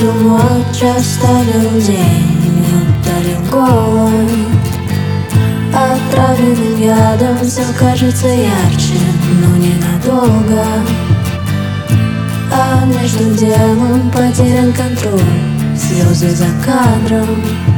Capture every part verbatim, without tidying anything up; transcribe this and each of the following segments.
думаю, часто людей ударил головой отравленным ядом. Все кажется ярче, но ненадолго, а между делом потерян контроль, слезы за кадром.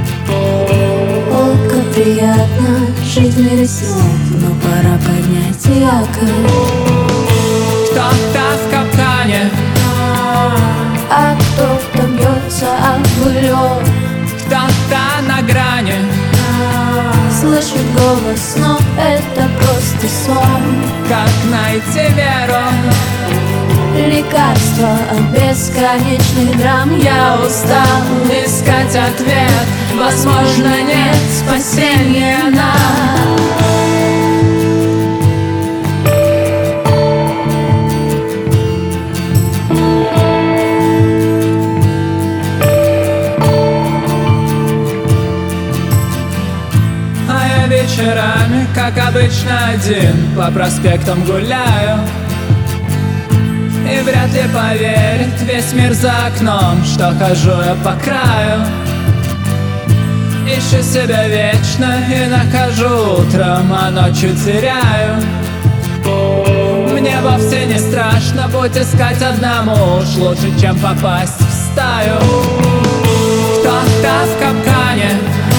О, как приятно жить в мире снов, но пора поднять якорь. Кто-то в капкане, а кто-то бьется об лед. кто-то на грани, слышит голос, но это просто сон. как найти веру? Лекарство от бесконечных драм. Я устал искать ответ, возможно, нет спасения нам. А я вечерами, как обычно, один по проспектам гуляю. И вряд ли поверит весь мир за окном, что хожу я по краю. Ищу себя вечно и нахожу утром, а ночью теряю. Мне вовсе не страшно, будь искать одному уж лучше, чем попасть в стаю. Кто-то в капкане,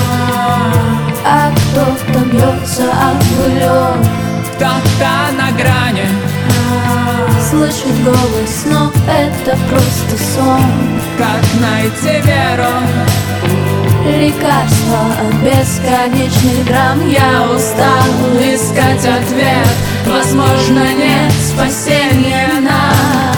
а кто-то бьется об лед. кто-то на грани, слышит голос, но это просто сон. как найти веру? Лекарство от бесконечных драм. Я устал искать ответ, возможно, нет спасения нам.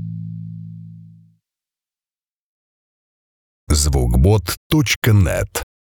звукбот точка нет